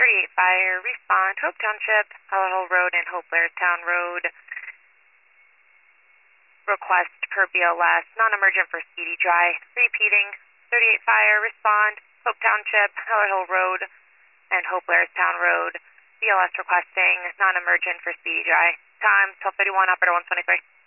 38 Fire, respond, Hope Township, Heller Hill Road and Hope Blairstown Road. Request per BLS, non-emergent for speedy dry. Repeating, 38 Fire, respond, Hope Township, Heller Hill Road and Hope Blairstown Road. BLS requesting, non-emergent for speedy dry. Time, 12:31, operator 123.